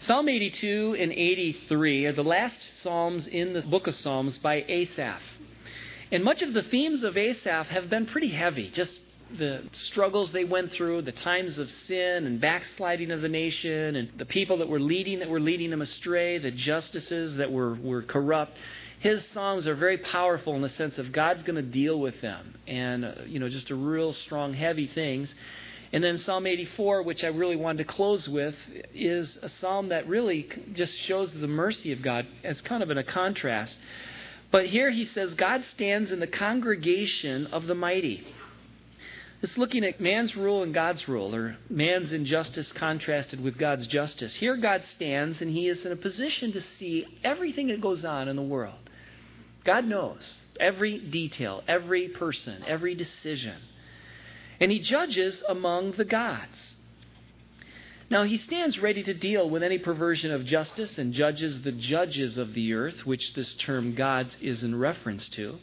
Psalm 82 and 83 are the last psalms in the book of Psalms by Asaph. And much of the themes of Asaph have been pretty heavy. Just the struggles they went through, the times of sin and backsliding of the nation, and the people that were leading them astray, the justices that were corrupt. His psalms are very powerful in the sense of God's going to deal with them. And, just a real strong, heavy things. And then Psalm 84, which I really wanted to close with, is a psalm that really just shows the mercy of God as kind of in a contrast. But here he says, God stands in the congregation of the mighty. It's looking at man's rule and God's rule, or man's injustice contrasted with God's justice. Here God stands, and he is in a position to see everything that goes on in the world. God knows every detail, every person, every decision. And he judges among the gods. Now he stands ready to deal with any perversion of justice and judges the judges of the earth, which this term gods is in reference to.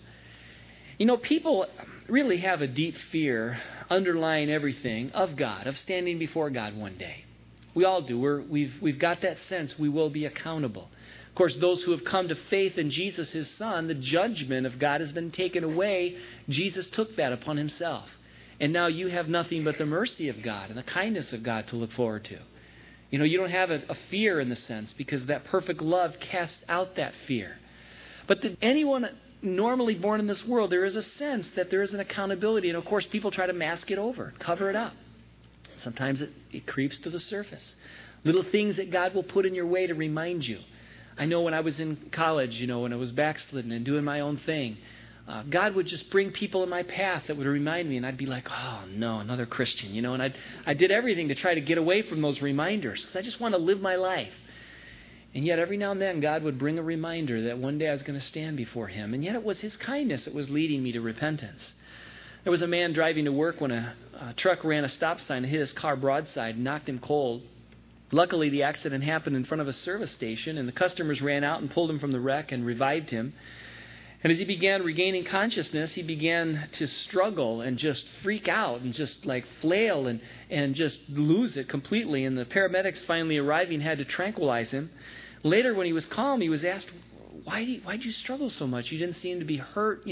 People really have a deep fear underlying everything of God, of standing before God one day. We all do. We've got that sense we will be accountable. Of course, those who have come to faith in Jesus, his Son, the judgment of God has been taken away. Jesus took that upon himself. And now you have nothing but the mercy of God and the kindness of God to look forward to. You don't have a fear in the sense, because that perfect love casts out that fear. But to anyone normally born in this world, there is a sense that there is an accountability. And of course, people try to mask it over, cover it up. Sometimes it creeps to the surface. Little things that God will put in your way to remind you. I know when I was in college, when I was backslidden and doing my own thing, God would just bring people in my path that would remind me, and I'd be like, oh, no, another Christian, and I did everything to try to get away from those reminders, because I just want to live my life. And yet every now and then God would bring a reminder that one day I was going to stand before him, and yet it was his kindness that was leading me to repentance. There was a man driving to work when a truck ran a stop sign and hit his car broadside and knocked him cold. Luckily, the accident happened in front of a service station, and the customers ran out and pulled him from the wreck and revived him. And as he began regaining consciousness, he began to struggle and just freak out and just like flail and just lose it completely. And the paramedics finally arriving had to tranquilize him. Later, when he was calm, he was asked, why'd you struggle so much? You didn't seem to be hurt.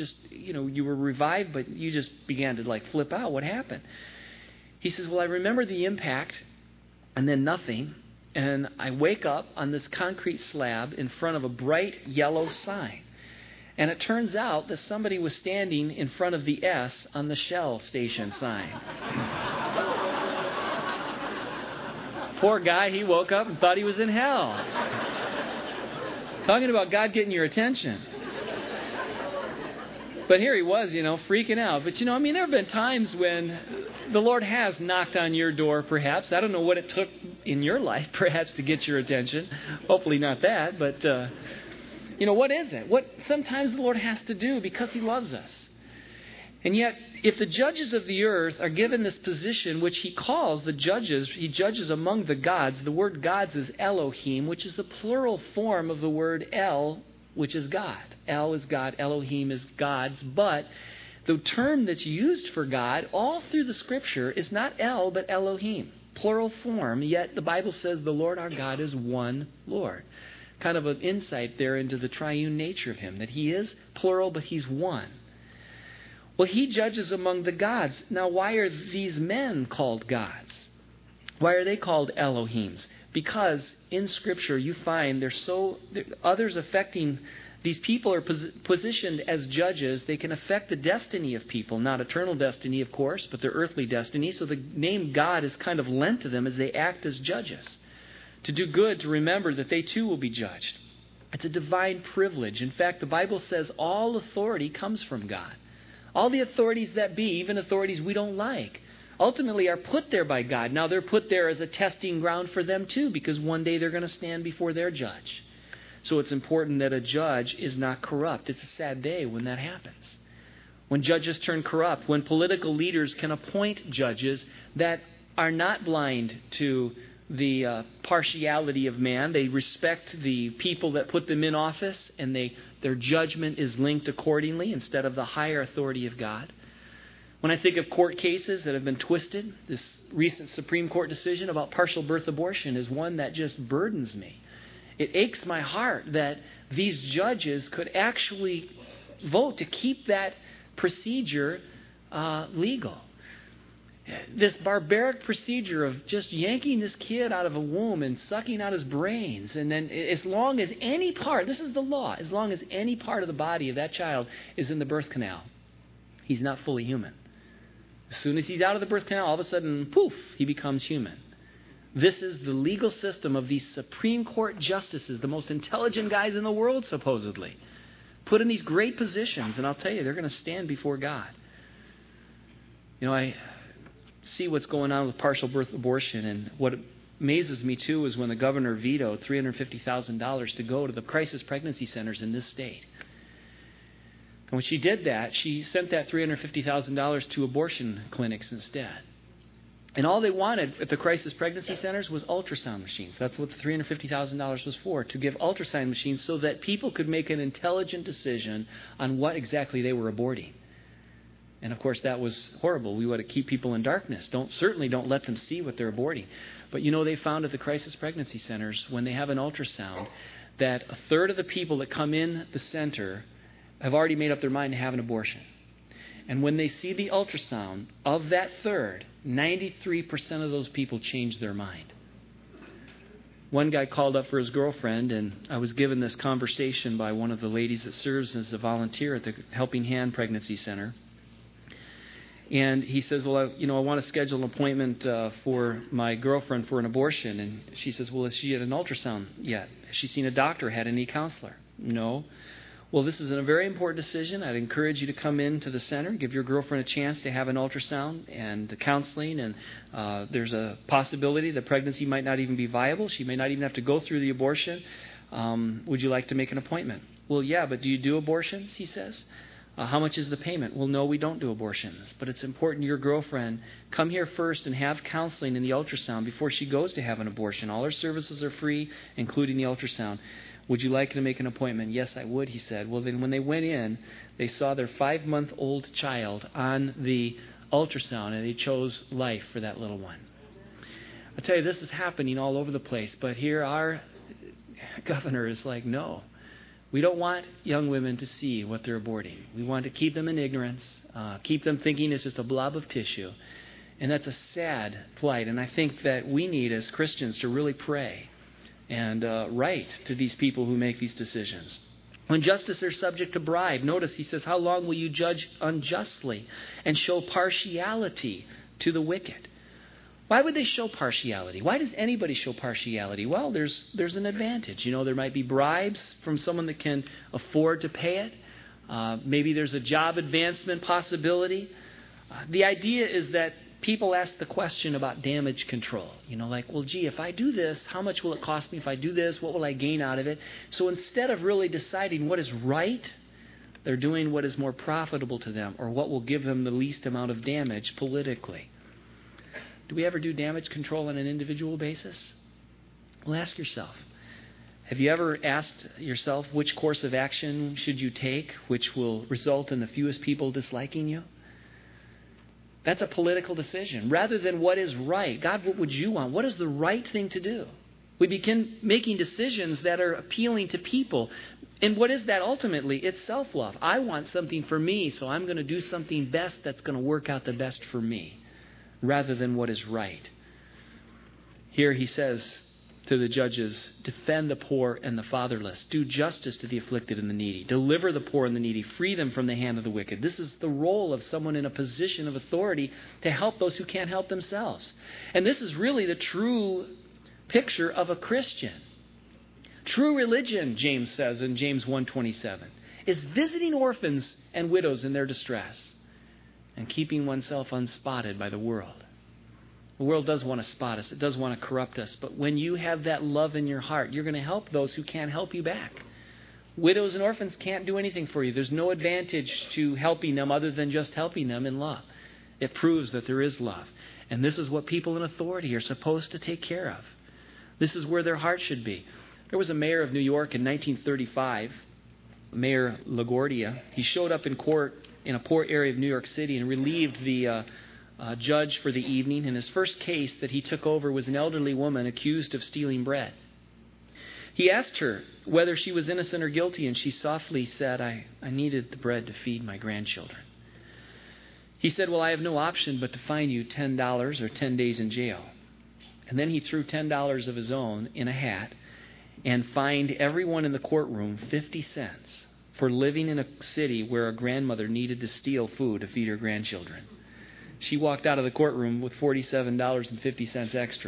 You were revived, but you just began to like flip out. What happened? He says, well, I remember the impact and then nothing. And I wake up on this concrete slab in front of a bright yellow sign. And it turns out that somebody was standing in front of the S on the Shell station sign. Poor guy, he woke up and thought he was in hell. Talking about God getting your attention. But here he was, freaking out. But, there have been times when the Lord has knocked on your door, perhaps. I don't know what it took in your life, perhaps, to get your attention. Hopefully not that, but... what is it? What sometimes the Lord has to do because he loves us. And yet, if the judges of the earth are given this position, which he calls the judges, he judges among the gods. The word gods is Elohim, which is the plural form of the word El, which is God. El is God, Elohim is gods. But the term that's used for God all through the Scripture is not El, but Elohim. Plural form, yet the Bible says the Lord our God is one Lord. Kind of an insight there into the triune nature of him, that he is plural, but he's one. Well, he judges among the gods. Now, why are these men called gods? Why are they called Elohims? Because in Scripture you find others affecting, these people are positioned as judges. They can affect the destiny of people, not eternal destiny, of course, but their earthly destiny. So the name God is kind of lent to them as they act as judges. To do good, to remember that they too will be judged. It's a divine privilege. In fact, the Bible says all authority comes from God. All the authorities that be, even authorities we don't like, ultimately are put there by God. Now they're put there as a testing ground for them too, because one day they're going to stand before their judge. So it's important that a judge is not corrupt. It's a sad day when that happens. When judges turn corrupt, when political leaders can appoint judges that are not blind to the partiality of man. They respect the people that put them in office, and their judgment is linked accordingly instead of the higher authority of God. When I think of court cases that have been twisted, this recent Supreme Court decision about partial birth abortion is one that just burdens me. It aches my heart that these judges could actually vote to keep that procedure legal. This barbaric procedure of just yanking this kid out of a womb and sucking out his brains, and then as long as any part, this is the law, as long as any part of the body of that child is in the birth canal, he's not fully human. As soon as he's out of the birth canal, all of a sudden, poof, he becomes human. This is the legal system of these Supreme Court justices, the most intelligent guys in the world, supposedly, put in these great positions, and I'll tell you, they're going to stand before God. You know, I see what's going on with partial birth abortion, and what amazes me too is when the governor vetoed $350,000 to go to the crisis pregnancy centers in this state. And when she did that, she sent that $350,000 to abortion clinics instead. And all they wanted at the crisis pregnancy centers was ultrasound machines. That's what the $350,000 was for, to give ultrasound machines so that people could make an intelligent decision on what exactly they were aborting. And of course, that was horrible. We want to keep people in darkness. Certainly don't let them see what they're aborting. But you know, they found at the crisis pregnancy centers, when they have an ultrasound, that a third of the people that come in the center have already made up their mind to have an abortion. And when they see the ultrasound, of that third, 93% of those people change their mind. One guy called up for his girlfriend, and I was given this conversation by one of the ladies that serves as a volunteer at the Helping Hand Pregnancy Center. And he says, well, I want to schedule an appointment for my girlfriend for an abortion. And she says, well, has she had an ultrasound yet? Has she seen a doctor, had any counselor? No. Well, this is a very important decision. I'd encourage you to come into the center, give your girlfriend a chance to have an ultrasound and the counseling. And there's a possibility the pregnancy might not even be viable. She may not even have to go through the abortion. Would you like to make an appointment? Well, yeah, but do you do abortions? He says. How much is the payment? Well, no, we don't do abortions, but it's important your girlfriend come here first and have counseling in the ultrasound before she goes to have an abortion. All our services are free, including the ultrasound. Would you like to make an appointment? Yes, I would, he said. Well, then when they went in, they saw their 5-month-old child on the ultrasound, and they chose life for that little one. I tell you, this is happening all over the place, but here our governor is like, no. We don't want young women to see what they're aborting. We want to keep them in ignorance, keep them thinking it's just a blob of tissue. And that's a sad plight. And I think that we need, as Christians, to really pray and write to these people who make these decisions. When justice are subject to bribe, notice he says, how long will you judge unjustly and show partiality to the wicked? Why would they show partiality? Why does anybody show partiality? Well, there's an advantage. You know, there might be bribes from someone that can afford to pay it. Maybe there's a job advancement possibility. The idea is that people ask the question about damage control. You know, like, well, gee, if I do this, how much will it cost me? If I do this, what will I gain out of it? So instead of really deciding what is right, they're doing what is more profitable to them or what will give them the least amount of damage politically. Do we ever do damage control on an individual basis? Well, ask yourself. Have you ever asked yourself which course of action should you take which will result in the fewest people disliking you? That's a political decision. Rather than what is right, God, what would you want? What is the right thing to do? We begin making decisions that are appealing to people. And what is that ultimately? It's self-love. I want something for me, so I'm going to do something best that's going to work out the best for me, rather than what is right. Here he says to the judges, defend the poor and the fatherless. Do justice to the afflicted and the needy. Deliver the poor and the needy. Free them from the hand of the wicked. This is the role of someone in a position of authority to help those who can't help themselves. And this is really the true picture of a Christian. True religion, James says in James 1:27, is visiting orphans and widows in their distress and keeping oneself unspotted by the world. The world does want to spot us. It does want to corrupt us. But when you have that love in your heart, you're going to help those who can't help you back. Widows and orphans can't do anything for you. There's no advantage to helping them other than just helping them in love. It proves that there is love. And this is what people in authority are supposed to take care of. This is where their heart should be. There was a mayor of New York in 1935, Mayor LaGuardia. He showed up in court in a poor area of New York City and relieved the judge for the evening. And his first case that he took over was an elderly woman accused of stealing bread. He asked her whether she was innocent or guilty, and she softly said, I needed the bread to feed my grandchildren. He said, well, I have no option but to fine you $10 or 10 days in jail. And then he threw $10 of his own in a hat and fined everyone in the courtroom 50 cents for living in a city where a grandmother needed to steal food to feed her grandchildren. She walked out of the courtroom with $47.50 extra.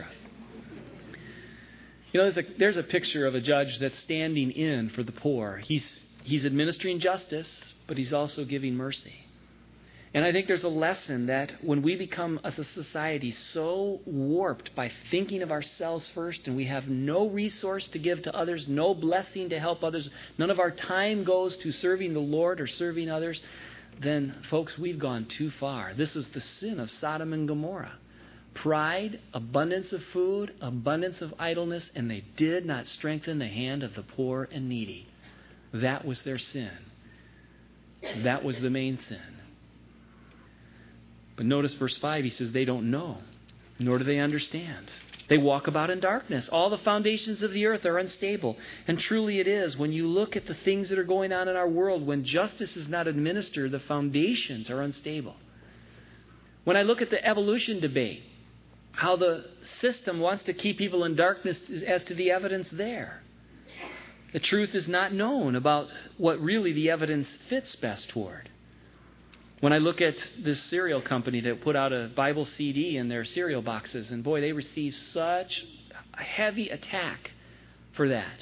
You know, there's a picture of a judge that's standing in for the poor. He's administering justice, but he's also giving mercy. And I think there's a lesson that when we become as a society so warped by thinking of ourselves first, and we have no resource to give to others, no blessing to help others, none of our time goes to serving the Lord or serving others, then, folks, we've gone too far. This is the sin of Sodom and Gomorrah. Pride, abundance of food, abundance of idleness, and they did not strengthen the hand of the poor and needy. That was their sin. That was the main sin. But notice verse 5, he says they don't know, nor do they understand. They walk about in darkness. All the foundations of the earth are unstable. And truly it is. When you look at the things that are going on in our world, when justice is not administered, the foundations are unstable. When I look at the evolution debate, how the system wants to keep people in darkness as to the evidence there. The truth is not known about what really the evidence fits best toward. When I look at this cereal company that put out a Bible CD in their cereal boxes, and boy, they received such a heavy attack for that.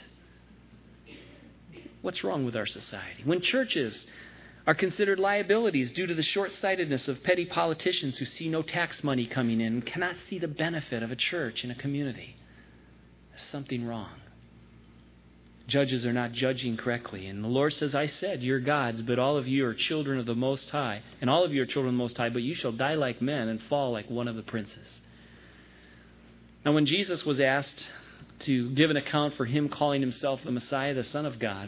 What's wrong with our society? When churches are considered liabilities due to the short-sightedness of petty politicians who see no tax money coming in and cannot see the benefit of a church in a community, there's something wrong. Judges are not judging correctly. And the Lord says, I said, you're gods, but all of you are children of the Most High. And all of you are children of the Most High, but you shall die like men and fall like one of the princes. Now, when Jesus was asked to give an account for him calling himself the Messiah, the Son of God,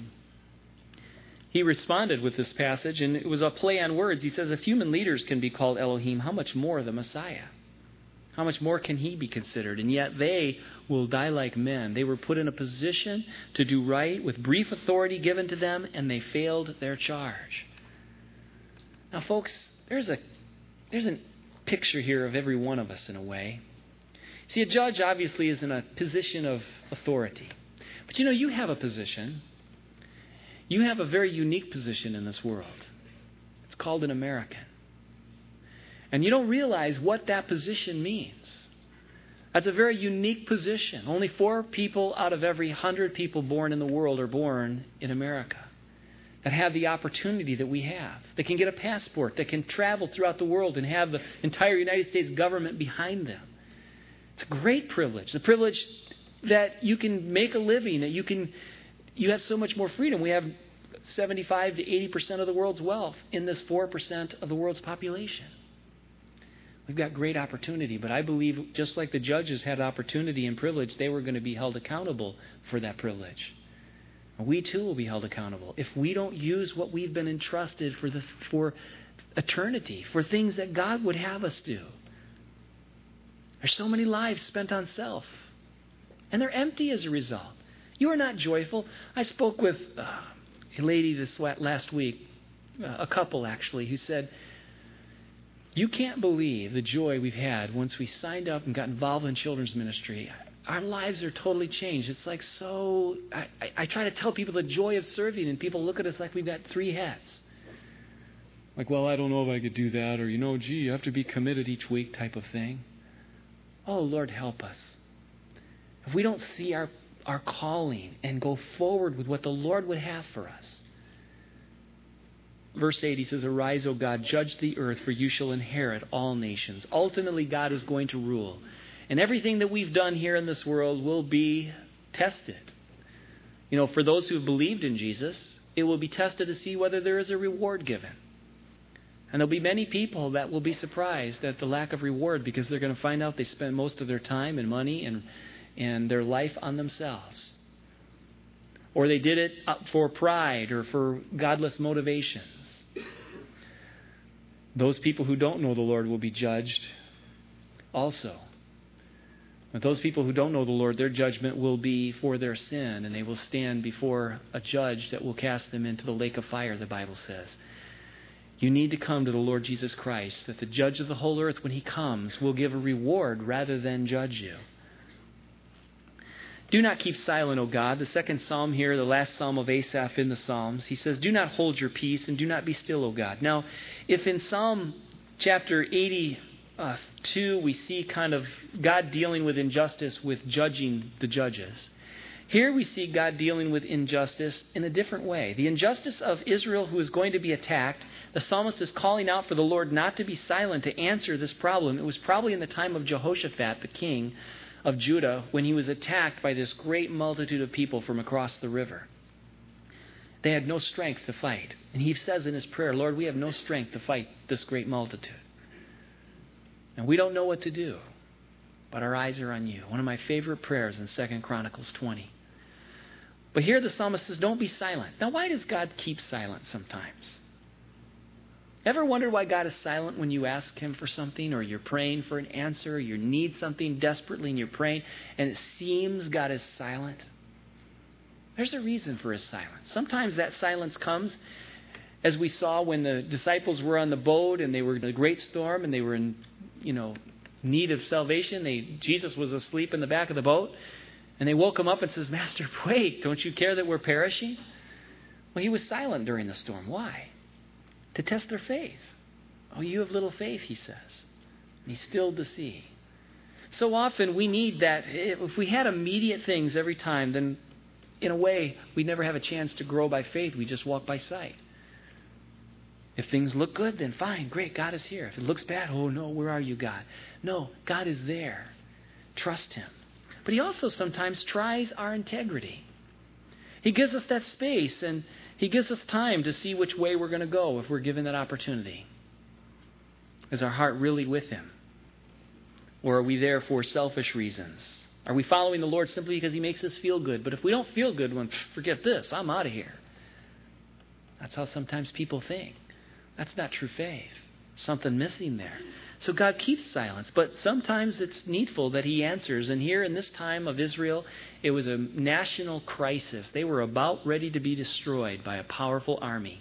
he responded with this passage, and it was a play on words. He says, if human leaders can be called Elohim, how much more the Messiah? How much more can he be considered? And yet they will die like men. They were put in a position to do right with brief authority given to them, and they failed their charge. Now, folks, there's a picture here of every one of us in a way. See, a judge obviously is in a position of authority. But you have a position. You have a very unique position in this world. It's called an American. And you don't realize what that position means. That's a very unique position. Only 4 people out of every 100 people born in the world are born in America that have the opportunity that we have. They can get a passport. They can travel throughout the world and have the entire United States government behind them. It's a great privilege. The privilege that you can make a living, that you have so much more freedom. We have 75 to 80% of the world's wealth in this 4% of the world's population. We've got great opportunity, but I believe just like the judges had opportunity and privilege, they were going to be held accountable for that privilege. We too will be held accountable if we don't use what we've been entrusted for eternity, for things that God would have us do. There's so many lives spent on self, and they're empty as a result. You are not joyful. I spoke with a lady this last week, a couple actually, who said, you can't believe the joy we've had once we signed up and got involved in children's ministry. Our lives are totally changed. It's like I try to tell people the joy of serving, and people look at us like we've got 3 heads. Like, well, I don't know if I could do that, or, you have to be committed each week type of thing. Oh, Lord, help us. If we don't see our calling and go forward with what the Lord would have for us. Verse 8, he says, arise, O God, judge the earth, for you shall inherit all nations. Ultimately, God is going to rule. And everything that we've done here in this world will be tested. For those who have believed in Jesus, it will be tested to see whether there is a reward given. And there'll be many people that will be surprised at the lack of reward because they're going to find out they spend most of their time and money and their life on themselves. Or they did it for pride or for godless motivations. Those people who don't know the Lord will be judged also. But those people who don't know the Lord, their judgment will be for their sin, and they will stand before a judge that will cast them into the lake of fire, the Bible says. You need to come to the Lord Jesus Christ, that the judge of the whole earth, when he comes, will give a reward rather than judge you. Do not keep silent, O God. The second psalm here, the last psalm of Asaph in the Psalms, he says, do not hold your peace and do not be still, O God. Now, if in Psalm chapter 82 we see kind of God dealing with injustice with judging the judges, here we see God dealing with injustice in a different way. The injustice of Israel who is going to be attacked, the psalmist is calling out for the Lord not to be silent to answer this problem. It was probably in the time of Jehoshaphat, the king of Judah, when he was attacked by this great multitude of people from across the river. They had no strength to fight. And he says in his prayer, Lord, we have no strength to fight this great multitude. And we don't know what to do, but our eyes are on you. One of my favorite prayers in 2 Chronicles 20. But here the psalmist says, don't be silent. Now, why does God keep silent sometimes? Ever wonder why God is silent when you ask him for something, or you're praying for an answer, or you need something desperately and you're praying and it seems God is silent? There's a reason for his silence. Sometimes that silence comes, as we saw when the disciples were on the boat and they were in a great storm and they were in, need of salvation. Jesus was asleep in the back of the boat, and they woke him up and says, Master, wait, don't you care that we're perishing? Well, he was silent during the storm. Why? To test their faith. Oh, you have little faith, he says. And he stilled the sea. So often we need that. If we had immediate things every time, then in a way, we'd never have a chance to grow by faith. We just walk by sight. If things look good, then fine, great, God is here. If it looks bad, oh no, where are you, God? No, God is there. Trust him. But he also sometimes tries our integrity. He gives us that space, and he gives us time to see which way we're going to go if we're given that opportunity. Is our heart really with him? Or are we there for selfish reasons? Are we following the Lord simply because he makes us feel good? But if we don't feel good, well, forget this, I'm out of here. That's how sometimes people think. That's not true faith. Something missing there. So God keeps silence, but sometimes it's needful that he answers. And here in this time of Israel, it was a national crisis. They were about ready to be destroyed by a powerful army.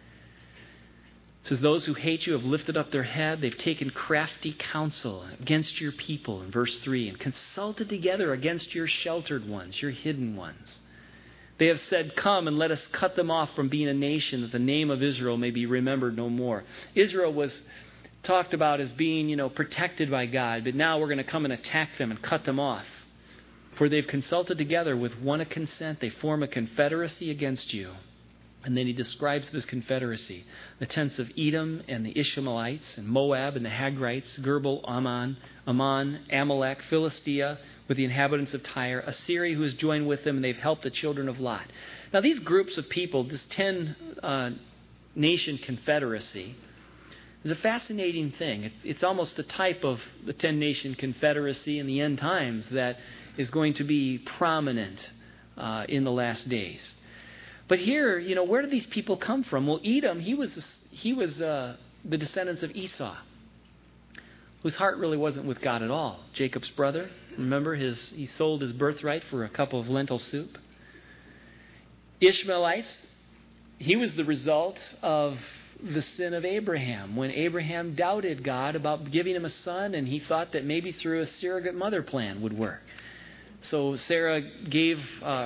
It says, those who hate you have lifted up their head. They've taken crafty counsel against your people, in verse 3, and consulted together against your sheltered ones, your hidden ones. They have said, come and let us cut them off from being a nation, that the name of Israel may be remembered no more. Israel was talked about as being, protected by God, but now we're going to come and attack them and cut them off. For they've consulted together with one consent. They form a confederacy against you. And then he describes this confederacy. The tents of Edom and the Ishmaelites and Moab and the Hagrites, Gerbal, Ammon, Amalek, Philistia, with the inhabitants of Tyre, Assyria who has joined with them, and they've helped the children of Lot. Now these groups of people, this 10-nation confederacy, is a fascinating thing. It's almost the type of the 10-nation confederacy in the end times that is going to be prominent in the last days. But here, where do these people come from? Well, Edom, he was the descendants of Esau, whose heart really wasn't with God at all. Jacob's brother, remember, he sold his birthright for a cup of lentil soup. Ishmaelites, he was the result of the sin of Abraham, when Abraham doubted God about giving him a son, and he thought that maybe through a surrogate mother plan would work. So Sarah gave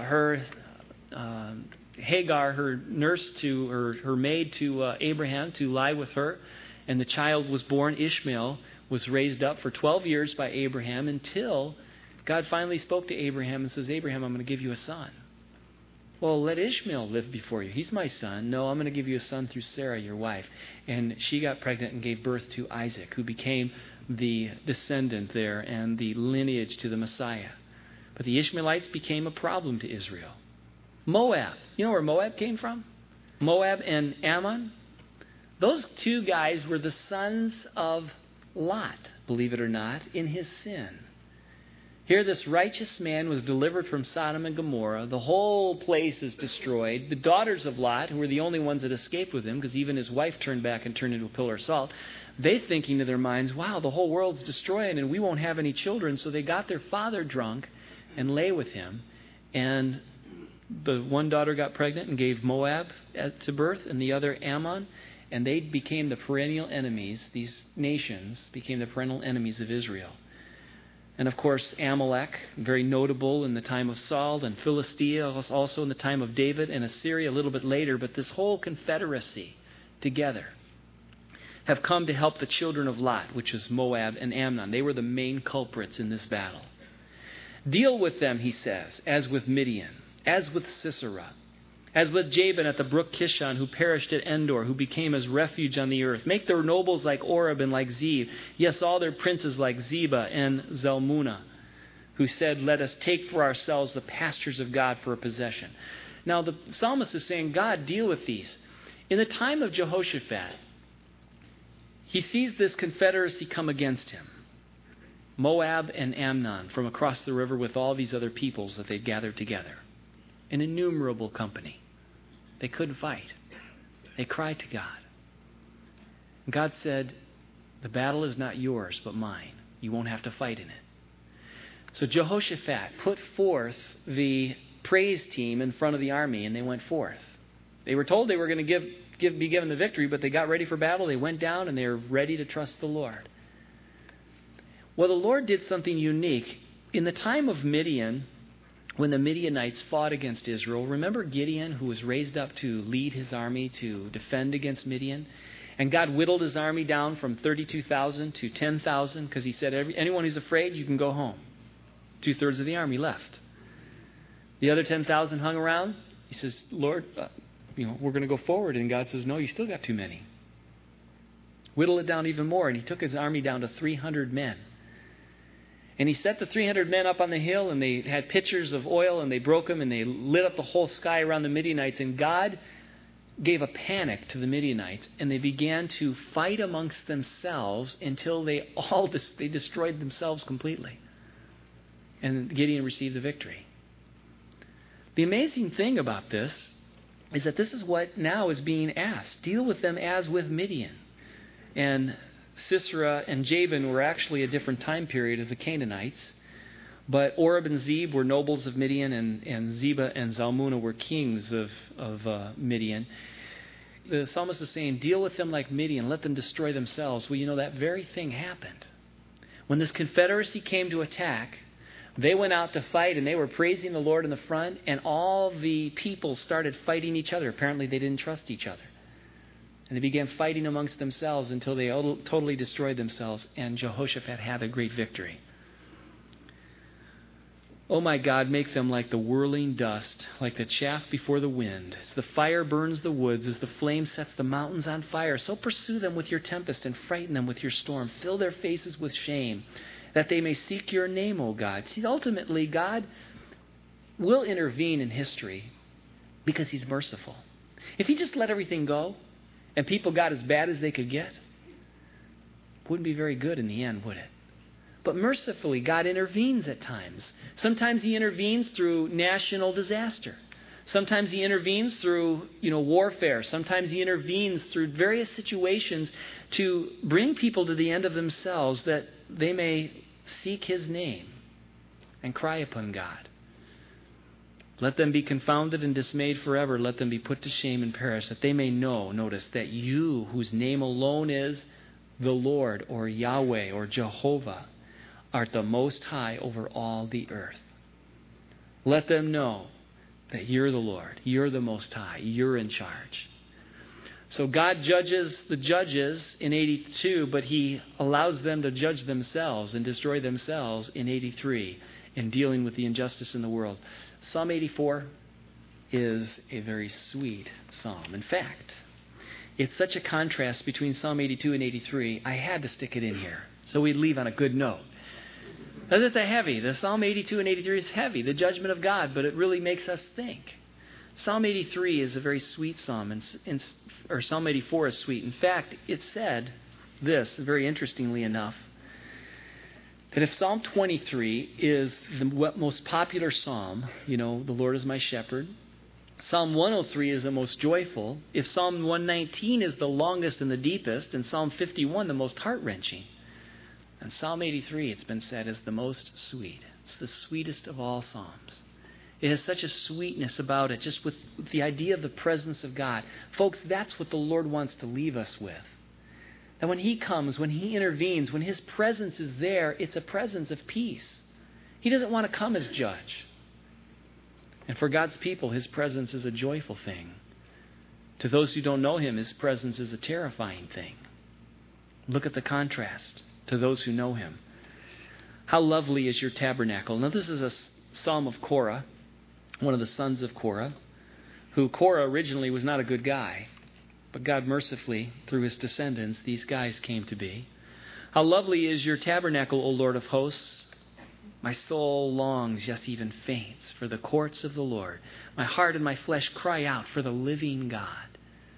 Hagar, her nurse, to her maid, to Abraham to lie with her, and the child was born. Ishmael was raised up for 12 years by Abraham until God finally spoke to Abraham and says, Abraham, I'm going to give you a son. Well, let Ishmael live before you. He's my son. No, I'm going to give you a son through Sarah, your wife. And she got pregnant and gave birth to Isaac, who became the descendant there and the lineage to the Messiah. But the Ishmaelites became a problem to Israel. Moab. You know where Moab came from? Moab and Ammon. Those two guys were the sons of Lot, believe it or not, in his sin. Here this righteous man was delivered from Sodom and Gomorrah. The whole place is destroyed. The daughters of Lot, who were the only ones that escaped with him, because even his wife turned back and turned into a pillar of salt, they thinking to their minds, wow, the whole world's destroyed and we won't have any children. So they got their father drunk and lay with him. And the one daughter got pregnant and gave Moab to birth, and the other Ammon. And they became the perennial enemies. These nations became the perennial enemies of Israel. And of course, Amalek, very notable in the time of Saul, and Philistia also in the time of David, and Assyria a little bit later. But this whole confederacy together have come to help the children of Lot, which is Moab and Ammon. They were the main culprits in this battle. Deal with them, he says, as with Midian, as with Sisera, as with Jabin at the brook Kishon, who perished at Endor, who became as refuge on the earth. Make their nobles like Oreb and like Zeb. Yes, all their princes like Zeba and Zalmunna, who said, let us take for ourselves the pastures of God for a possession. Now, the psalmist is saying, God, deal with these. In the time of Jehoshaphat, he sees this confederacy come against him. Moab and Ammon from across the river with all these other peoples that they'd gathered together. An innumerable company. They couldn't fight. They cried to God. And God said, the battle is not yours, but mine. You won't have to fight in it. So Jehoshaphat put forth the praise team in front of the army, and they went forth. They were told they were going to be given the victory, but they got ready for battle. They went down, and they were ready to trust the Lord. Well, the Lord did something unique. In the time of Midian, when the Midianites fought against Israel, remember Gideon, who was raised up to lead his army to defend against Midian? And God whittled his army down from 32,000 to 10,000 because he said, anyone who's afraid, you can go home. 2/3 of the army left. The other 10,000 hung around. He says, Lord, we're going to go forward. And God says, no, you still got too many. Whittle it down even more. And he took his army down to 300 men. And he set the 300 men up on the hill, and they had pitchers of oil, and they broke them, and they lit up the whole sky around the Midianites. And God gave a panic to the Midianites, and they began to fight amongst themselves until they destroyed themselves completely. And Gideon received the victory. The amazing thing about this is that this is what now is being asked. Deal with them as with Midian. And Sisera and Jabin were actually a different time period of the Canaanites. But Oreb and Zeb were nobles of Midian, and Zeba and Zalmunna were kings of Midian. The psalmist is saying, deal with them like Midian, let them destroy themselves. Well, that very thing happened. When this confederacy came to attack, they went out to fight, and they were praising the Lord in the front, and all the people started fighting each other. Apparently they didn't trust each other. And they began fighting amongst themselves until they totally destroyed themselves, and Jehoshaphat had a great victory. Oh my God, make them like the whirling dust, like the chaff before the wind. As the fire burns the woods, as the flame sets the mountains on fire, so pursue them with your tempest and frighten them with your storm. Fill their faces with shame, that they may seek your name, O God. See, ultimately, God will intervene in history because he's merciful. If he just let everything go, and people got as bad as they could get, wouldn't be very good in the end, would it? But mercifully, God intervenes at times. Sometimes he intervenes through national disaster. Sometimes he intervenes through, warfare. Sometimes he intervenes through various situations to bring people to the end of themselves that they may seek his name and cry upon God. Let them be confounded and dismayed forever. Let them be put to shame and perish, that they may know, notice, that you, whose name alone is the Lord, or Yahweh, or Jehovah, art the Most High over all the earth. Let them know that you're the Lord, you're the Most High, you're in charge. So God judges the judges in 82, but he allows them to judge themselves and destroy themselves in 83 in dealing with the injustice in the world. Psalm 84 is a very sweet psalm. In fact, it's such a contrast between Psalm 82 and 83, I had to stick it in here so we'd leave on a good note. It's heavy. The Psalm 82 and 83 is heavy, the judgment of God, but it really makes us think. Psalm 83 is a very sweet psalm, or Psalm 84 is sweet. In fact, it said this, very interestingly enough. that if Psalm 23 is the most popular psalm, the Lord is my shepherd, Psalm 103 is the most joyful, if Psalm 119 is the longest and the deepest, and Psalm 51 the most heart-wrenching, and Psalm 83, it's been said, is the most sweet. It's the sweetest of all psalms. It has such a sweetness about it, just with the idea of the presence of God. Folks, that's what the Lord wants to leave us with. That when He comes, when He intervenes, when His presence is there, it's a presence of peace. He doesn't want to come as judge. And for God's people, His presence is a joyful thing. To those who don't know Him, His presence is a terrifying thing. Look at the contrast to those who know Him. How lovely is your tabernacle. Now this is a psalm of Korah, one of the sons of Korah, who Korah originally was not a good guy, but God mercifully, through his descendants, these guys came to be. How lovely is your tabernacle, O Lord of hosts. My soul longs, yes, even faints, for the courts of the Lord. My heart and my flesh cry out for the living God.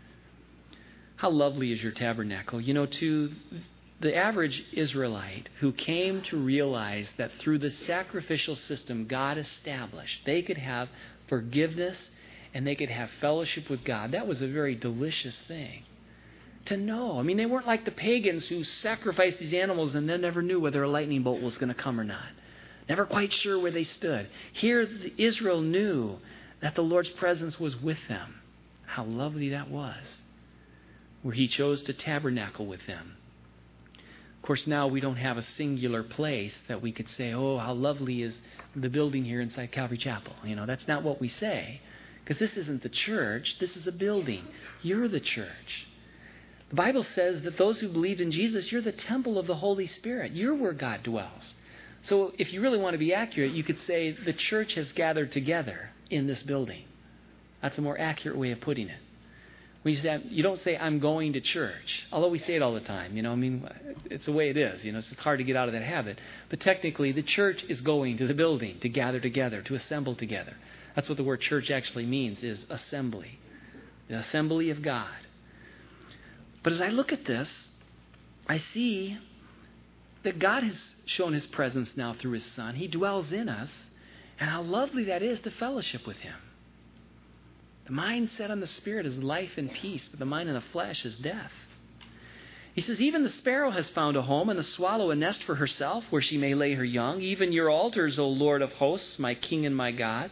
How lovely is your tabernacle. To the average Israelite who came to realize that through the sacrificial system God established, they could have forgiveness and they could have fellowship with God. That was a very delicious thing to know. They weren't like the pagans who sacrificed these animals and then never knew whether a lightning bolt was going to come or not. Never quite sure where they stood. Here, Israel knew that the Lord's presence was with them. How lovely that was, where He chose to tabernacle with them. Of course, now we don't have a singular place that we could say, oh, how lovely is the building here inside Calvary Chapel. That's not what we say. Because this isn't the church. This is a building. You're the church. The Bible says that those who believed in Jesus, you're the temple of the Holy Spirit. You're where God dwells. So if you really want to be accurate, you could say the church has gathered together in this building. That's a more accurate way of putting it. You don't say, I'm going to church, although we say it all the time. It's the way it is. It's just hard to get out of that habit. But technically, the church is going to the building to gather together, to assemble together. That's what the word church actually means, is assembly. The assembly of God. But as I look at this, I see that God has shown His presence now through His Son. He dwells in us, and how lovely that is to fellowship with Him. The mind set on the Spirit is life and peace, but the mind on the flesh is death. He says, even the sparrow has found a home, and the swallow a nest for herself, where she may lay her young. Even your altars, O Lord of hosts, my King and my God.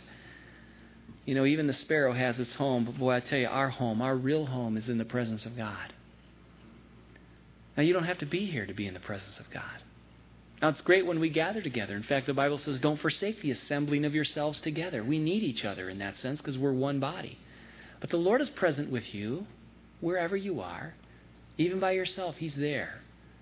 Even the sparrow has its home, but boy, I tell you, our home, our real home, is in the presence of God. Now, you don't have to be here to be in the presence of God. Now, it's great when we gather together. In fact, the Bible says, don't forsake the assembling of yourselves together. We need each other in that sense because we're one body. But the Lord is present with you wherever you are. Even by yourself, He's there.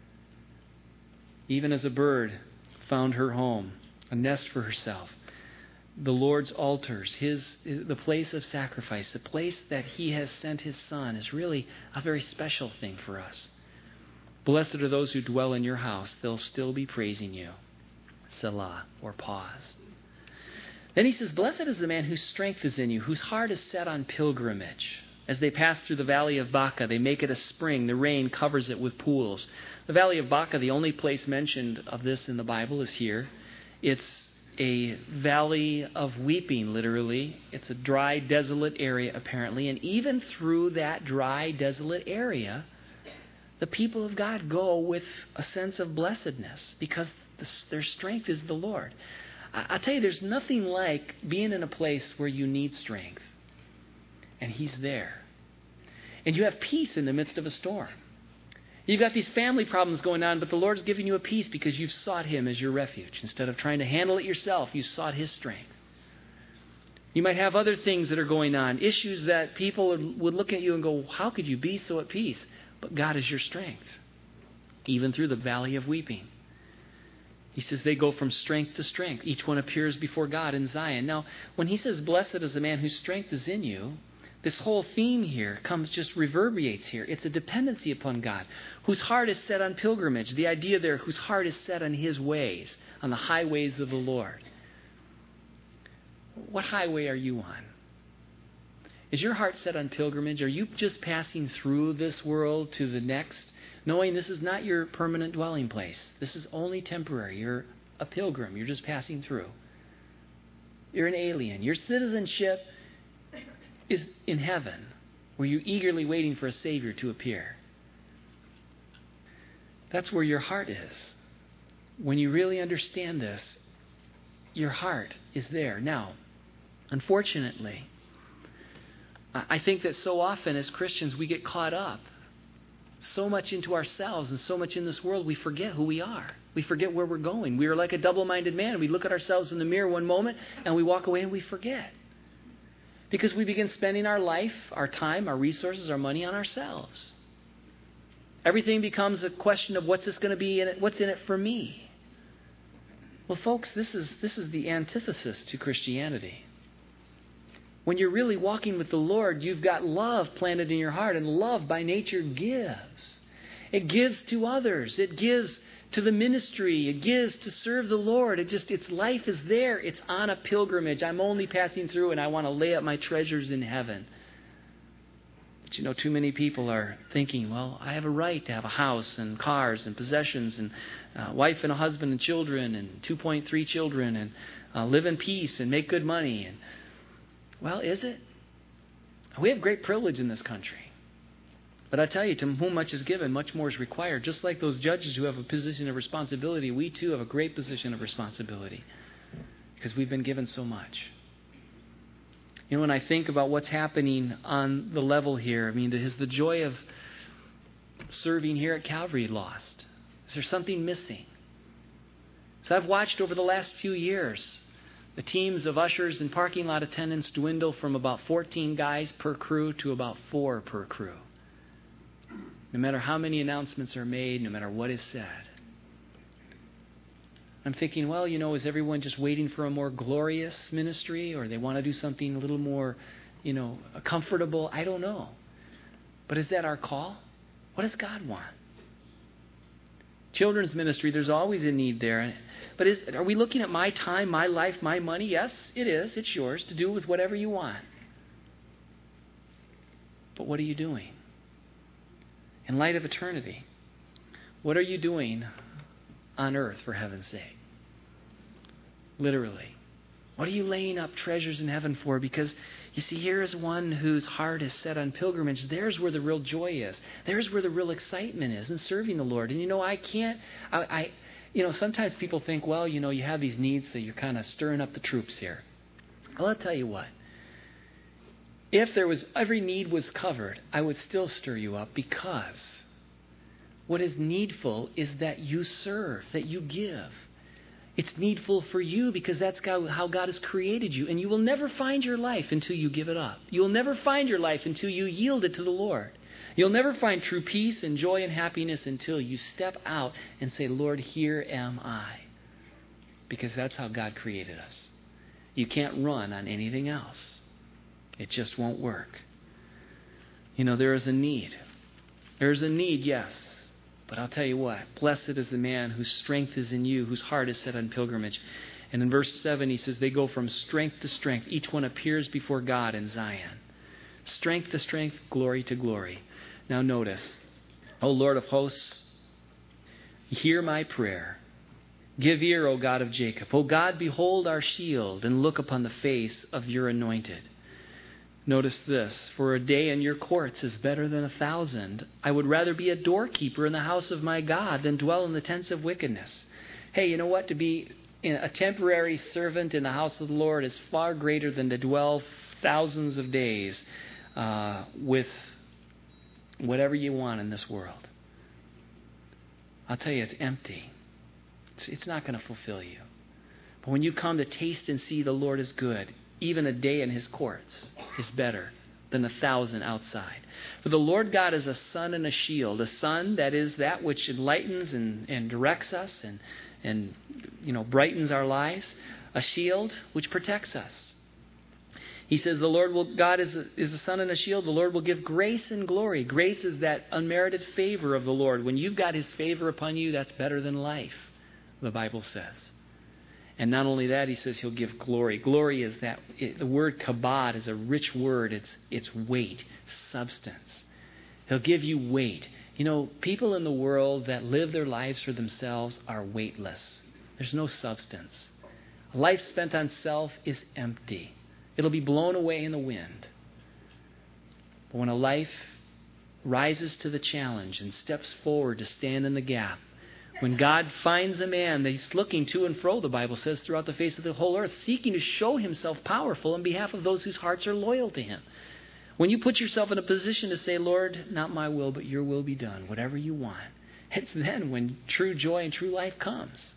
Even as a bird found her home, a nest for herself. The Lord's altars, the place of sacrifice, the place that He has sent His Son is really a very special thing for us. Blessed are those who dwell in your house. They'll still be praising you. Selah, or pause. Then he says, blessed is the man whose strength is in you, whose heart is set on pilgrimage. As they pass through the valley of Baca, they make it a spring. The rain covers it with pools. The valley of Baca, the only place mentioned of this in the Bible, is here. It's a valley of weeping, literally. It's a dry, desolate area, apparently. And even through that dry, desolate area, the people of God go with a sense of blessedness because their strength is the Lord. I tell you, there's nothing like being in a place where you need strength, and He's there. And you have peace in the midst of a storm. You've got these family problems going on, but the Lord's giving you a peace because you've sought Him as your refuge. Instead of trying to handle it yourself, you sought His strength. You might have other things that are going on, issues that people would look at you and go, how could you be so at peace? But God is your strength, even through the valley of weeping. He says they go from strength to strength. Each one appears before God in Zion. Now, when he says, blessed is the man whose strength is in you, this whole theme here just reverberates here. It's a dependency upon God, whose heart is set on pilgrimage. The idea there, whose heart is set on His ways, on the highways of the Lord. What highway are you on? Is your heart set on pilgrimage? Are you just passing through this world to the next knowing this is not your permanent dwelling place. This is only temporary. You're a pilgrim. You're just passing through. You're an alien. Your citizenship is in heaven, where you're eagerly waiting for a Savior to appear. That's where your heart is. When you really understand this, your heart is there. Now, unfortunately, I think that so often as Christians we get caught up so much into ourselves and so much in this world we forget who we are. We forget where we're going. We are like a double-minded man. We look at ourselves in the mirror one moment and we walk away and we forget. Because we begin spending our life, our time, our resources, our money on ourselves. Everything becomes a question of what's this going to be in it, what's in it for me. Well, folks, this is the antithesis to Christianity. When you're really walking with the Lord, you've got love planted in your heart, and love by nature gives. It gives to others. It gives to the ministry. It gives to serve the Lord. Its life is there. It's on a pilgrimage. I'm only passing through, and I want to lay up my treasures in heaven. But too many people are thinking, well, I have a right to have a house and cars and possessions and a wife and a husband and children and 2.3 children and live in peace and make good money. And well, is it? We have great privilege in this country. But I tell you, to whom much is given, much more is required. Just like those judges who have a position of responsibility, we too have a great position of responsibility because we've been given so much. When I think about what's happening on the level here, is the joy of serving here at Calvary lost? Is there something missing? So I've watched over the last few years the teams of ushers and parking lot attendants dwindle from about 14 guys per crew to about 4 per crew. No matter how many announcements are made, no matter what is said. I'm thinking, well, is everyone just waiting for a more glorious ministry, or they want to do something a little more, comfortable? I don't know. But is that our call? What does God want? Children's ministry, there's always a need there. But are we looking at my time, my life, my money? Yes, it is. It's yours to do with whatever you want. But what are you doing? In light of eternity, what are you doing on earth, for heaven's sake? Literally. What are you laying up treasures in heaven for? Because, you see, here is one whose heart is set on pilgrimage. There's where the real joy is. There's where the real excitement is in serving the Lord. And, sometimes people think, well, you have these needs, so you're kind of stirring up the troops here. Well, I'll tell you what. If every need was covered, I would still stir you up, because what is needful is that you serve, that you give. It's needful for you because that's how God has created you. And you will never find your life until you give it up. You'll never find your life until you yield it to the Lord. You'll never find true peace and joy and happiness until you step out and say, Lord, here am I. Because that's how God created us. You can't run on anything else. It just won't work. There is a need. There's a need, yes. But I'll tell you what, blessed is the man whose strength is in you, whose heart is set on pilgrimage. And in verse 7, he says, they go from strength to strength. Each one appears before God in Zion. Strength to strength, glory to glory. Now notice, O Lord of hosts, hear my prayer. Give ear, O God of Jacob. O God, behold our shield, and look upon the face of your anointed. Notice this, for a day in your courts is better than 1,000. I would rather be a doorkeeper in the house of my God than dwell in the tents of wickedness. Hey, you know what? To be a temporary servant in the house of the Lord is far greater than to dwell thousands of days with whatever you want in this world. I'll tell you, it's empty. It's not going to fulfill you. But when you come to taste and see the Lord is good, even a day in his courts is better than 1,000 outside. For the Lord God is a sun and a shield. A sun, that is that which enlightens and directs us and brightens our lives. A shield which protects us. He says God is a sun and a shield. The Lord will give grace and glory. Grace is that unmerited favor of the Lord. When you've got his favor upon you, that's better than life, the Bible says. And not only that, he says he'll give glory. Glory is the word kabod is a rich word. It's weight, substance. He'll give you weight. You know, people in the world that live their lives for themselves are weightless. There's no substance. A life spent on self is empty. It'll be blown away in the wind. But when a life rises to the challenge and steps forward to stand in the gap, when God finds a man that he's looking to and fro, the Bible says, throughout the face of the whole earth, seeking to show himself powerful on behalf of those whose hearts are loyal to him. When you put yourself in a position to say, Lord, not my will, but your will be done, whatever you want, it's then when true joy and true life comes.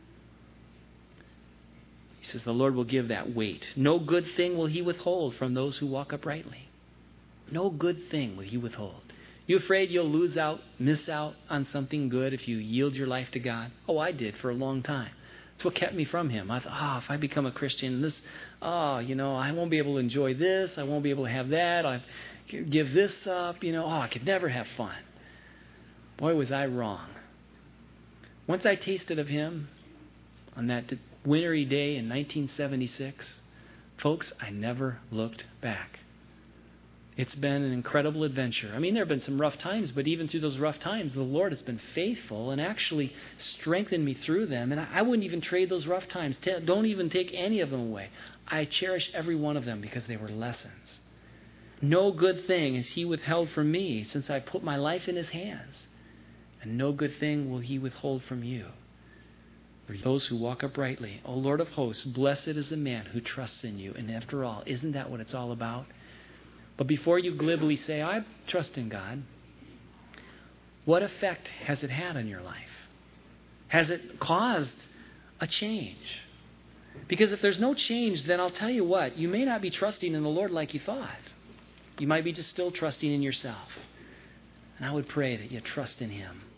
He says the Lord will give that weight. No good thing will he withhold from those who walk uprightly. No good thing will he withhold. You afraid you'll miss out on something good if you yield your life to God? Oh, I did for a long time. That's what kept me from him. I thought, if I become a Christian, I won't be able to enjoy this. I won't be able to have that. I give this up. I could never have fun. Boy, was I wrong. Once I tasted of him on that wintry day in 1976, folks, I never looked back. It's been an incredible adventure. I mean, there have been some rough times, but even through those rough times, the Lord has been faithful and actually strengthened me through them. And I wouldn't even trade those rough times. Don't even take any of them away. I cherish every one of them because they were lessons. No good thing has he withheld from me since I put my life in his hands. And no good thing will he withhold from you. For those who walk uprightly, O Lord of hosts, blessed is the man who trusts in you. And after all, isn't that what it's all about? But before you glibly say, I trust in God, what effect has it had on your life? Has it caused a change? Because if there's no change, then I'll tell you what, you may not be trusting in the Lord like you thought. You might be just still trusting in yourself. And I would pray that you trust in him.